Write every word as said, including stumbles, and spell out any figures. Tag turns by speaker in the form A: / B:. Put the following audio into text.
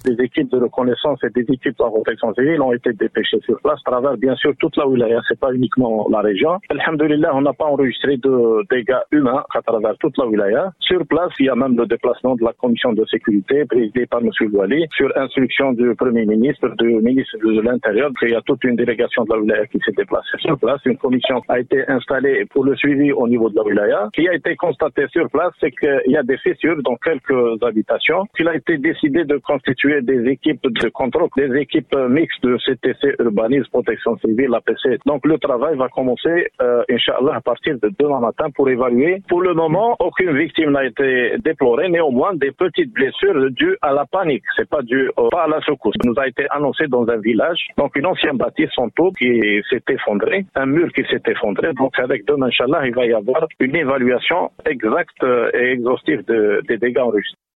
A: des équipes de reconnaissance et des équipes de protection civile ont été dépêchées sur place à travers bien sûr toute la wilaya, c'est pas uniquement la région. Alhamdulillah, on n'a pas enregistré de dégâts humains à travers toute la wilaya. Sur place, il y a même le déplacement de la commission de sécurité présidée par M. Wali sur instruction du Premier ministre, du ministre de l'Intérieur. Il y a toute une délégation de la wilaya qui s'est déplacée sur place. Une commission a été installée pour le suivi au niveau de la wilaya. Ce qui a été constaté sur place, c'est qu'il y a des fissures dans quelques habitations. Il a été décidé de constituer des équipes de contrôle, des équipes mixtes de C T C, urbanisme, protection civile, A P C. Donc le travail va commencer, euh, Inch'Allah, à partir de demain matin pour évaluer. Pour le moment, aucune victime n'a été déplorée, néanmoins des petites blessures dues à la panique. C'est pas dû euh, pas à la secousse. Ça nous a été annoncé dans un village, donc une ancienne bâtisse en taux qui s'est effondrée, un mur qui s'est effondré. Donc avec demain, Inch'Allah, il va y avoir une évaluation exacte et exhaustive de, des dégâts enregistrés.